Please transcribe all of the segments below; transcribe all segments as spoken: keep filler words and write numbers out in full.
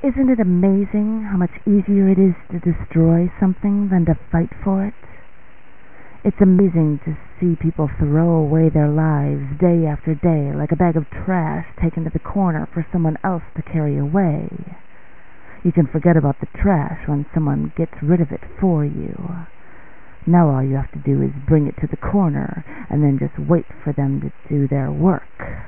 Isn't it amazing how much easier it is to destroy something than to fight for it? It's amazing to see people throw away their lives day after day like a bag of trash taken to the corner for someone else to carry away. You can forget about the trash when someone gets rid of it for you. Now all you have to do is bring it to the corner and then just wait for them to do their work.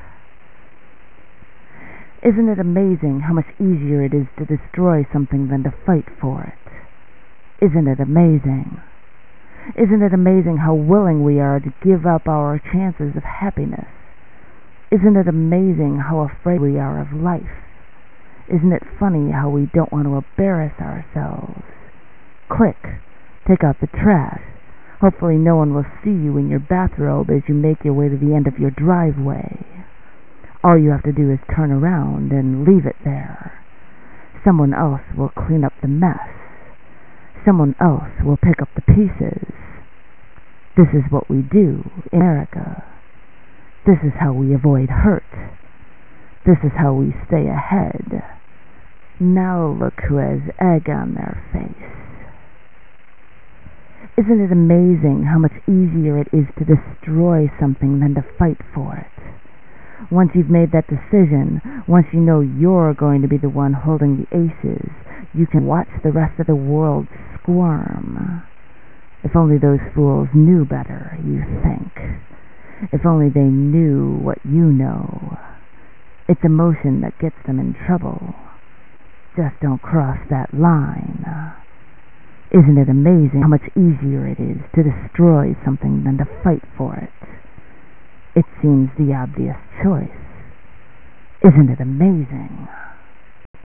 Isn't it amazing how much easier it is to destroy something than to fight for it? Isn't it amazing? Isn't it amazing how willing we are to give up our chances of happiness? Isn't it amazing how afraid we are of life? Isn't it funny how we don't want to embarrass ourselves? Quick, take out the trash. Hopefully no one will see you in your bathrobe as you make your way to the end of your driveway. All you have to do is turn around and leave it there. Someone else will clean up the mess. Someone else will pick up the pieces. This is what we do in America. This is how we avoid hurt. This is how we stay ahead. Now look who has egg on their face. Isn't it amazing how much easier it is to destroy something than to fight for it? Once you've made that decision, once you know you're going to be the one holding the aces, you can watch the rest of the world squirm. If only those fools knew better, you think. If only they knew what you know. It's emotion that gets them in trouble. Just don't cross that line. Isn't it amazing how much easier it is to destroy something than to fight for it? It seems the obvious choice. Isn't it amazing?